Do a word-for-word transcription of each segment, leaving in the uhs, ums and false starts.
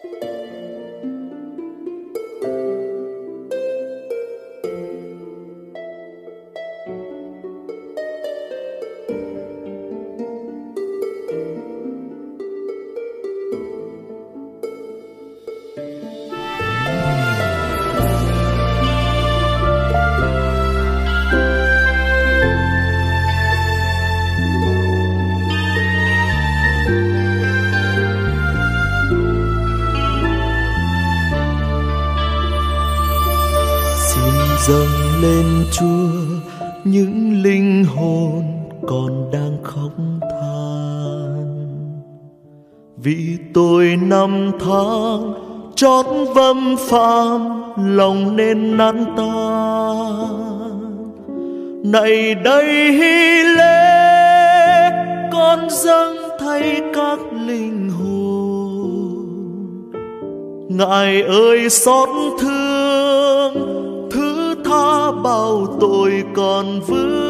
Dâng lên Chúa những linh hồn còn đang khóc than, vì tôi năm tháng trót vâm phạm, lòng nên nản tan. Này đây hy lễ con dâng thay các linh hồn, Ngài ơi xót thương tha bao tội còn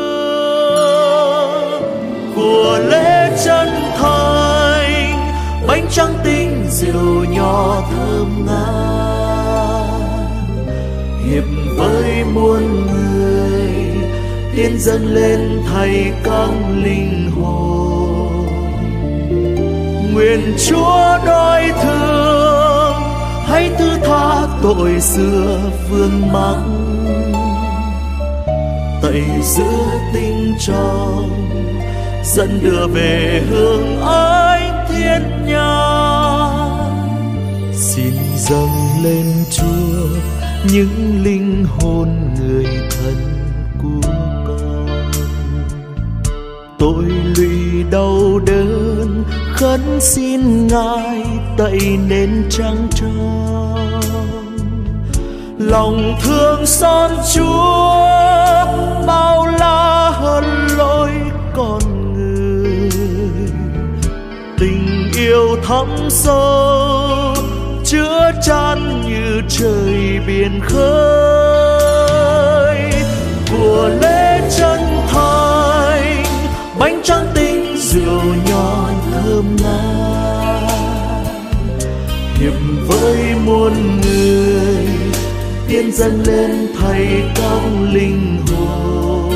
vương. Của lễ chân thành bánh trắng tinh rượu nho thơm ngát, hiệp với muôn người tiên dâng lên thay các linh hồn. Nguyện Chúa đói thương hãy thứ tha tội xưa vương mắc, tẩy giữa tinh trong dẫn đưa về hương ánh thiên nhang. Xin dâng lên Chúa những linh hồn người thân của con, tội lụy đau đớn khấn xin Ngài tẩy nên trắng trong. Lòng thương xót Chúa bao la hơn lỗi con người, tình yêu thắm sâu chứa chan như trời biển khơi. Của lễ chân thành bánh trắng tinh rượu nho thơm ngát, hiệp với muôn người tiên dâng lên thay các linh hồn.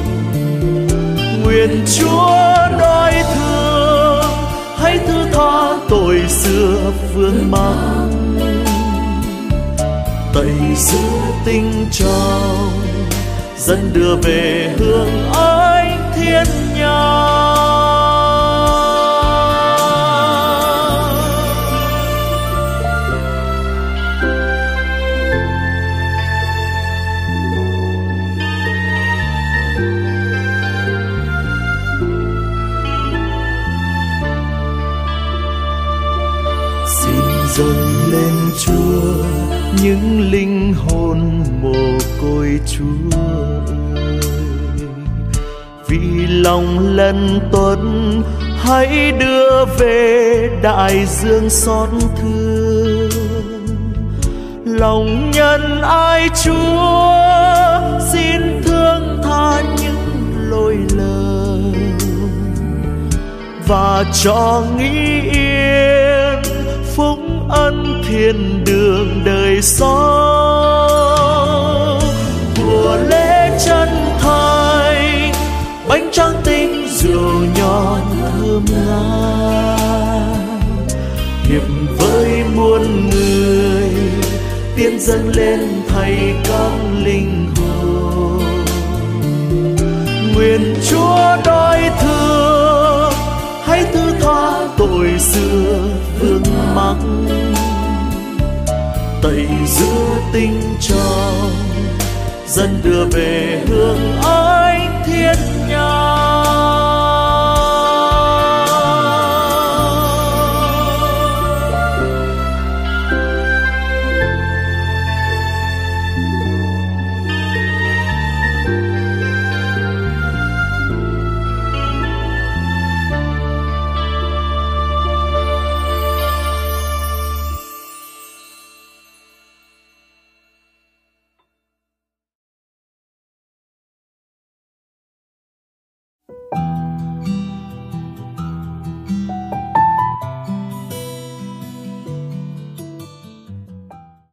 Nguyện Chúa đói thương hãy thứ tha tội xưa vương mắc, tẩy giữa tinh trong dẫn đưa về hương ánh thiên nhang. Dâng lên Chúa những linh hồn mồ côi Chúa ơi, vì lòng lân tuấn hãy đưa về đại dương xót thương. Lòng nhân ai Chúa xin thương tha những lỗi lầm và cho nghĩ yên phúc ân thiên đường đời sau. Của lễ chân thành bánh trắng tinh rượu nho thơm ngát, hiệp với muôn người tiên dâng lên thay các linh hồn. Nguyện Chúa đói thương hãy thứ tha tội xưa vương mắc, tẩy giữa tinh trong dẫn đưa về hương ánh thiên nhang.